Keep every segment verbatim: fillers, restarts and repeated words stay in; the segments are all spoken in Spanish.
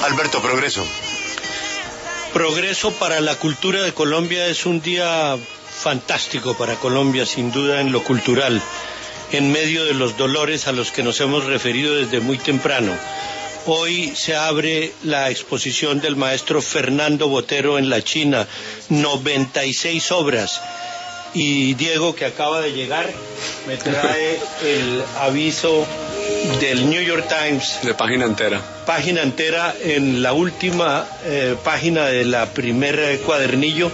Alberto, progreso. Progreso para la cultura de Colombia. Es un día fantástico para Colombia, sin duda, en lo cultural, en medio de los dolores a los que nos hemos referido desde muy temprano. Hoy se abre la exposición del maestro Fernando Botero en la China, noventa y seis obras. Y Diego, que acaba de llegar, me trae el aviso del New York Times. De página entera. Página entera, en la última eh, página de la primer eh, cuadernillo,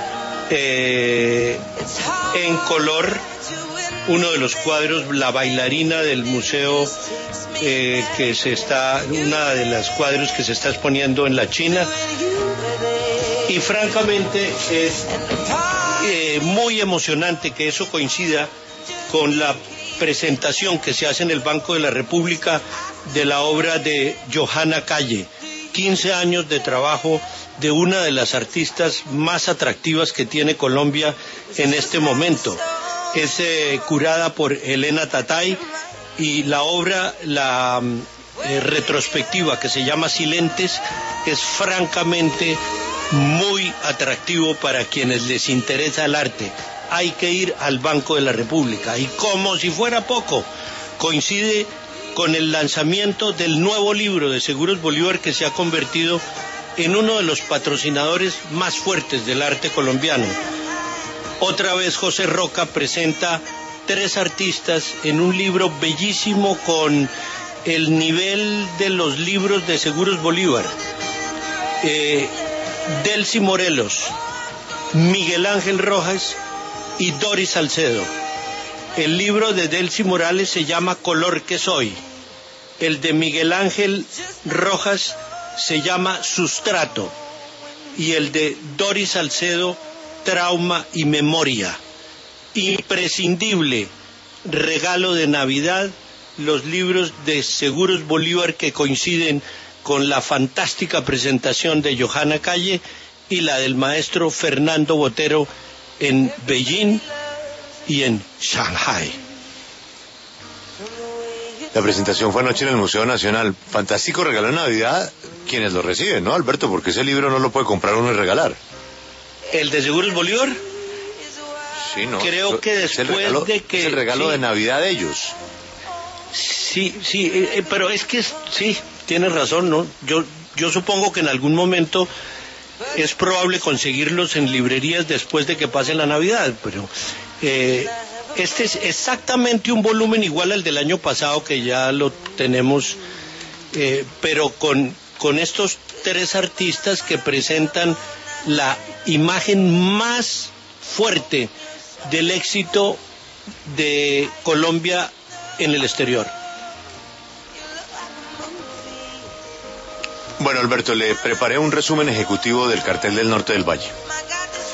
eh, en color, uno de los cuadros, La bailarina del museo, eh, que se está, una de las cuadros que se está exponiendo en la China. Y francamente es eh, muy emocionante que eso coincida con la presentación que se hace en el Banco de la República de la obra de Johanna Calle, quince años de trabajo de una de las artistas más atractivas que tiene Colombia en este momento. Es eh, curada por Elena Tatay, y la obra, la eh, retrospectiva que se llama Silentes, es francamente muy atractivo para quienes les interesa el arte. Hay que ir al Banco de la República, y como si fuera poco, coincide con el lanzamiento del nuevo libro de Seguros Bolívar, que se ha convertido en uno de los patrocinadores más fuertes del arte colombiano. Otra vez José Roca presenta tres artistas en un libro bellísimo con el nivel de los libros de Seguros Bolívar. Eh, Delcy Morelos, Miguel Ángel Rojas y Doris Salcedo. El libro de Delcy Morales se llama Color que soy. El de Miguel Ángel Rojas se llama Sustrato. Y el de Doris Salcedo, Trauma y Memoria. Imprescindible regalo de Navidad, los libros de Seguros Bolívar, que coinciden con la fantástica presentación de Johanna Calle y la del maestro Fernando Botero en Beijing y en Shanghai. La presentación fue anoche en el Museo Nacional. Fantástico regalo de Navidad quienes lo reciben, ¿no, Alberto? Porque ese libro no lo puede comprar uno y regalar. ¿El de Seguros Bolívar? Sí, no. Creo que después es el regalo, de que... Es el regalo sí, de Navidad de ellos. Sí, sí, eh, pero es que sí, tienes razón, ¿no? Yo, yo supongo que en algún momento es probable conseguirlos en librerías después de que pase la Navidad, pero eh, este es exactamente un volumen igual al del año pasado, que ya lo tenemos, eh, pero con, con estos tres artistas que presentan la imagen más fuerte del éxito de Colombia en el exterior. Bueno, Alberto, le preparé un resumen ejecutivo del Cartel del Norte del Valle.